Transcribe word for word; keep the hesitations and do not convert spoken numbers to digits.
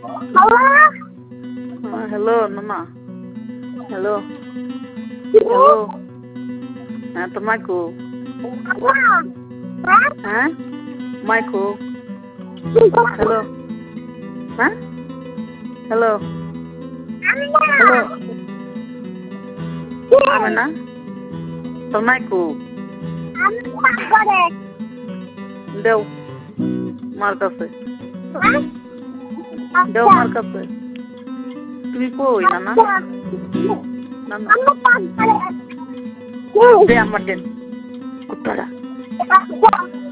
hello নানা hello hello হ্যাঁ তো মাইকো হ্যাঁ মাইকো হ্যালো হ্যাঁ হ্যালো হ্যালো আমি না তোর মাইকো দেও মার কাছে দেও মার কাছে তুমি কই নানা নানা দে আমার দেন কুত্তারা